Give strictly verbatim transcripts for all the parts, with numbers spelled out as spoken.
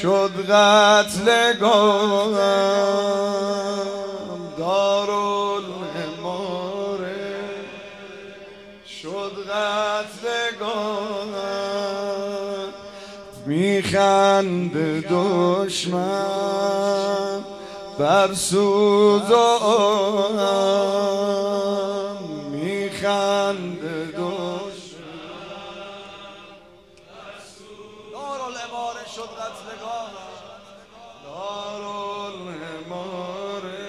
شد قتلگاهم دارالعماره شد قتلگاهم میخنده دشمن بر سوز و آهم میخنده دشمن بر سوز دارالعماره شد قتلگاهم دارالعماره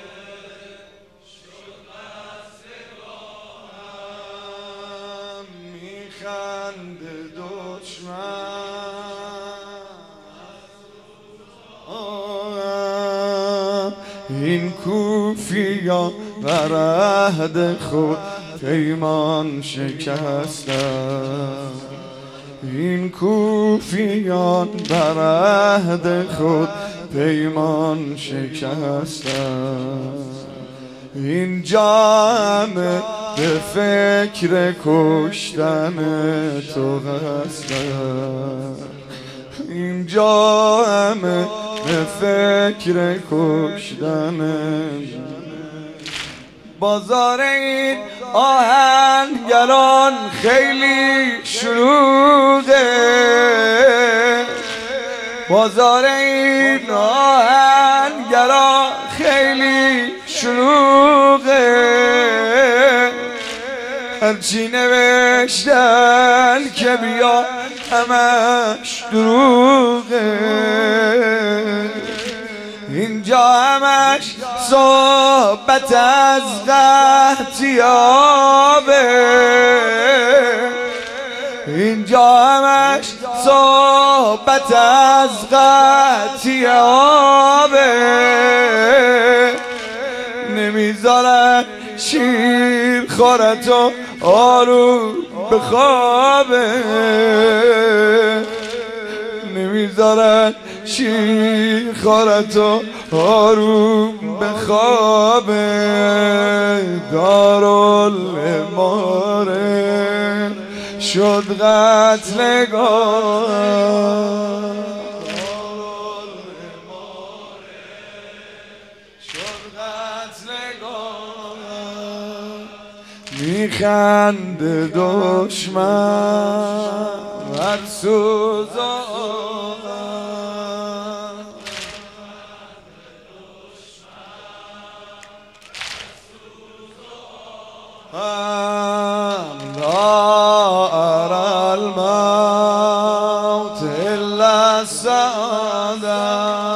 شد قتلگاهم میخنده دشمن این کوفیان بر عهد خود پیمان شکستند این کوفیان بر عهد خود پیمان شکستند اینجا همه به فکر کشتن تو هستند اینجا همه به فکر کشتن بازار این آهنگران خیلی شلوغه بازار این آهنگران خیلی شلوغه هرچی نوشتن که بیا همش دروغه اینجا همش صحبت از قحطیابه اینجا همش صحبت از قحطیابه نمیذارن شیر خورتو آروم بخوابه نمیذارن شیر خورتو آروم بخوابه دارالعماره شد قتلگاهم میخنده دشمن هر سوز و آهم لا أرى الموت إلا السعادة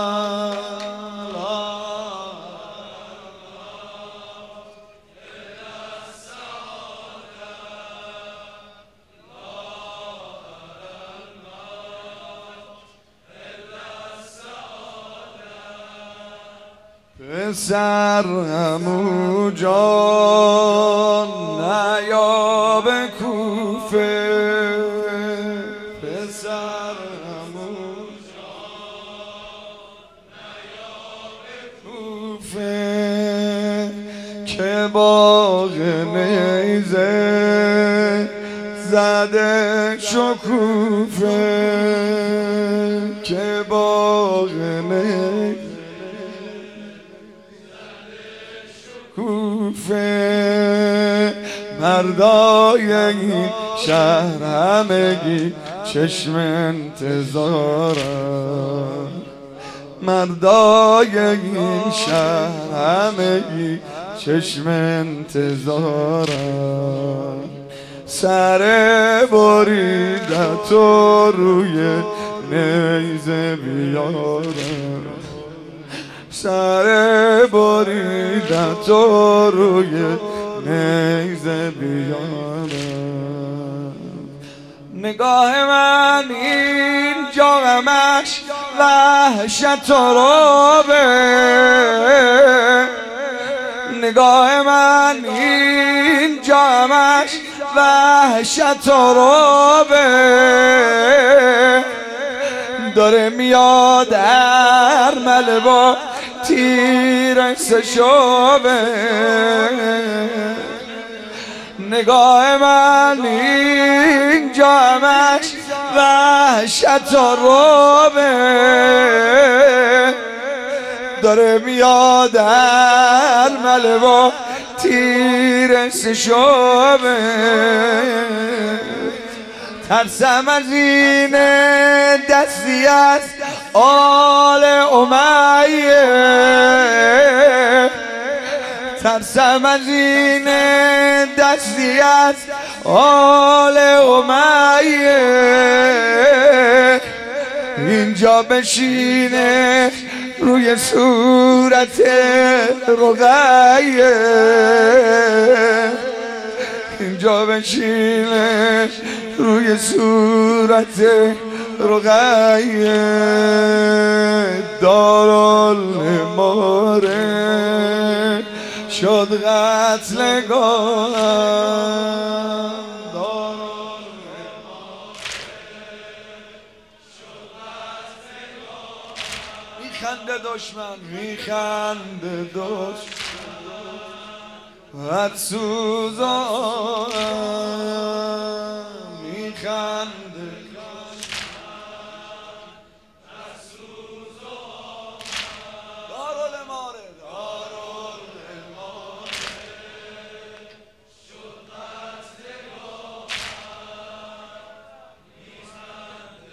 پسر همو جان نیا به کوفه پسر همو جان نیا به کوفه که باغ نیزه زده شکوفه که باغ نیزه کوفه مردای این شهر همگی چشم انتظارم مردای این شهر همگی چشم انتظارم سر بریدت و روی نیزه بیارم سر بریدت و روی نیزه بیارم نگاه من اینجا همش وحشت و رعبه نگاه من اینجا همش وحشت و رعبه داره میاد ارمله با تیر سشابه نگاه من اینجا همش وحشت و روبه داره میاد ارمله با تیر سشوبه ترسم از این دستی از آل امیه ترسم از این دستی از آل امیه اینجا بشینه روی صورت رقیه اینجا بشینه روی صورت رقیه دارالاماره شد قتلگاه میخنده دشمن میخنده دشمن هر سوزان میخنده هر سوزان دارالاماره دارالاماره شد قتلگاه میخنده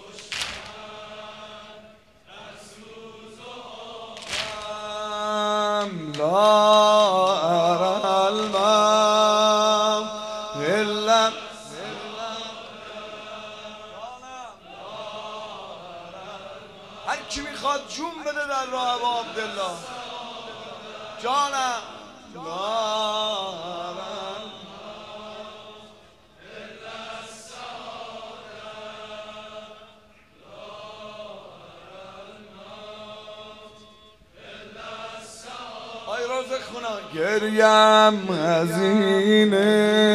دشمن لا أرى الماء إلا هر کی میخواد جون بده در راه ابا عبدالله جانم لا أرى گریم از اینه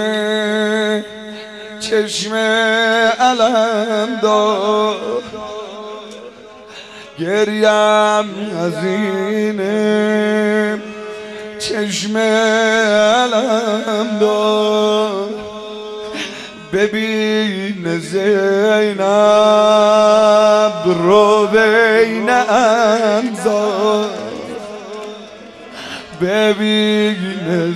چشم علم دار گریم از اینه چشم علم دار ببین زینب رو بین انظار ببین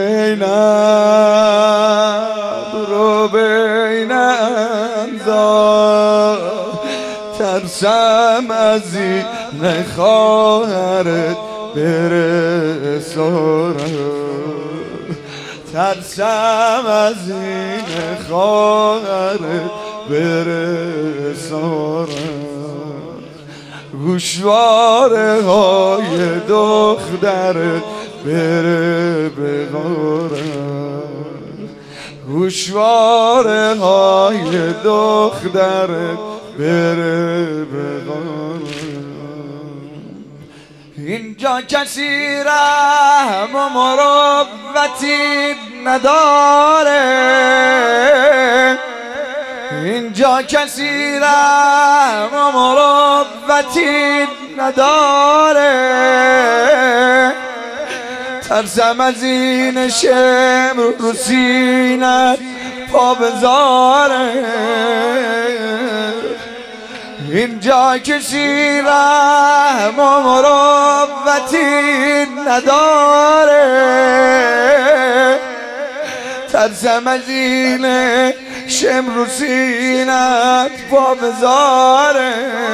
زینب رو بین انظار ترسم از این خواهرت بره سرم ترسم از این خواهرت بره سرم گوشواره های دخترت بره بغارم گوشواره های دخترت بره بغارم اینجا کسی رحم و مروتی نداره اینجا کسی رحم و مروتی نداره ترسم از این شمر رو سینت پا بذاره اینجا کسی رحم و مروتی نداره ترسم از این شمر رو سینت پا بذاره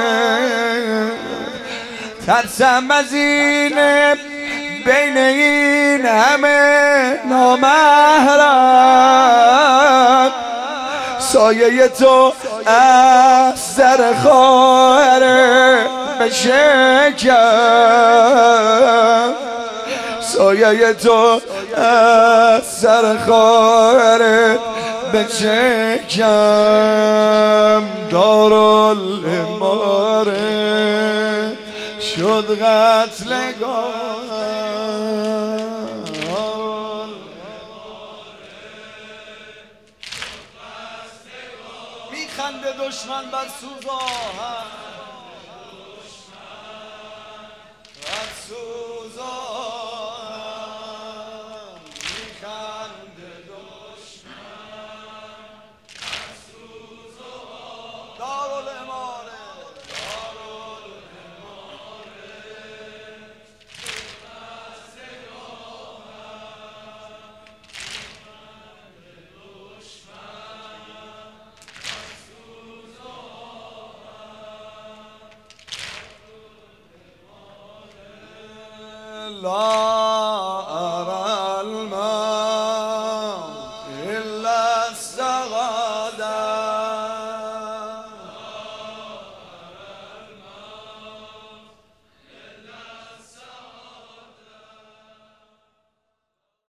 ترسم از این بین این همه نامحرم سایه تو از سر خواهر بشکم سایه تو از سر خواهر بشکم دارالاماره شد قتلگاه میخنده دشمن بر سوزان بر سوزان میخنده دشمن بر سوزان الله